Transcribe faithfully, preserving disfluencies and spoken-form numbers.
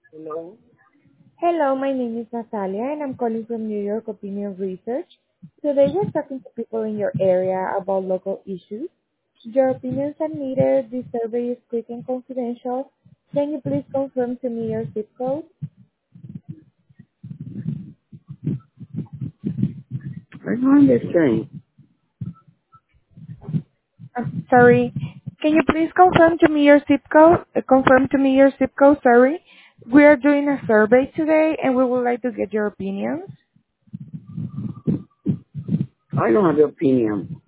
Hello? Hello, my name is Natalia, and I'm calling from New York Opinion Research. Today, we're talking to people in your area about local issues. Your opinions are needed. This survey is quick and confidential. Can you please confirm to me your zip code? I don't understand. I'm sorry. Can you please confirm to me your zip code? Uh, confirm to me your zip code. Sorry. We are doing a survey today, and we would like to get your opinions. I don't have an opinion.